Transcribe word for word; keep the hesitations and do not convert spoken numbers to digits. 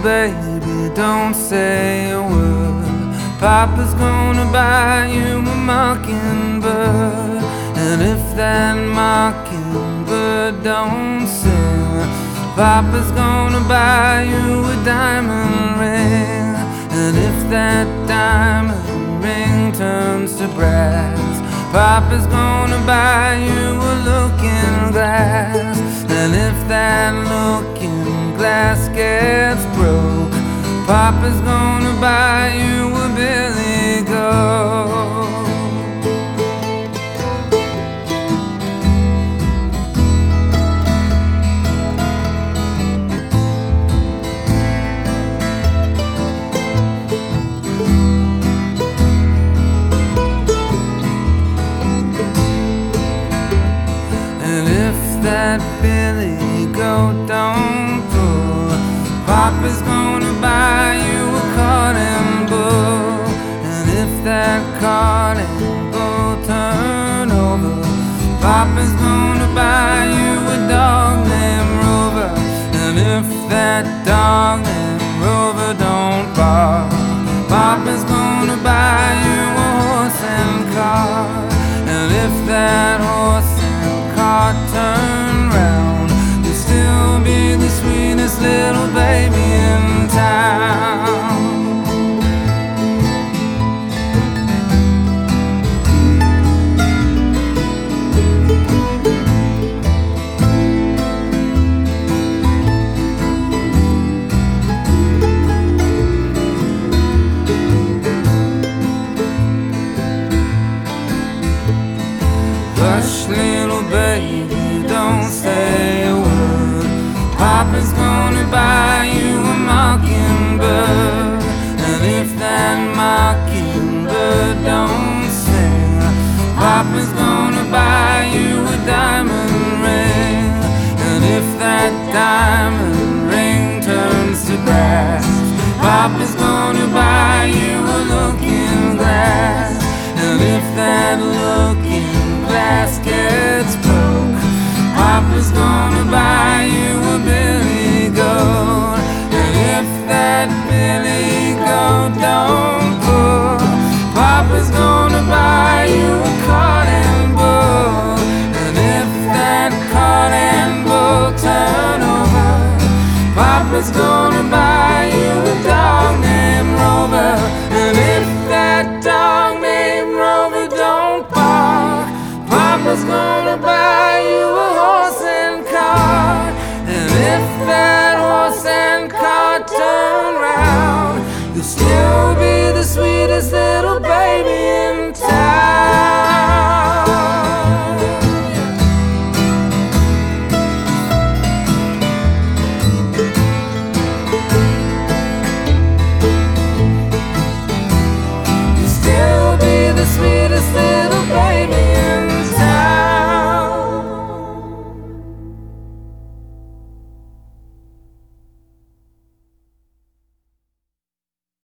baby, don't say a word. Papa's gonna buy you a mockingbird, and if that mockingbird don't sing, Papa's gonna buy you a diamond ring. And if that diamond ring turns to brass, Papa's gonna buy you a looking glass. And if that looking glass gets broke, Papa's gonna buy you a billy goat. That billy goat don't pull, Papa's gonna buy you a cotton bull. And if that cotton bull turn over, Papa's gonna buy you a dog named Rover. And if that dog named Rover don't bark, Papa's gonna buy you a horse and cart. And if that horse and cart turn round, you'll still be the sweetest little baby in town. Hush, little baby, don't say a word. Papa's gonna buy you a mockingbird. And if that mockingbird don't sing, Papa's gonna buy you a diamond ring. And if that diamond ring turns to brass, Papa's gonna buy you a looking glass. And if that look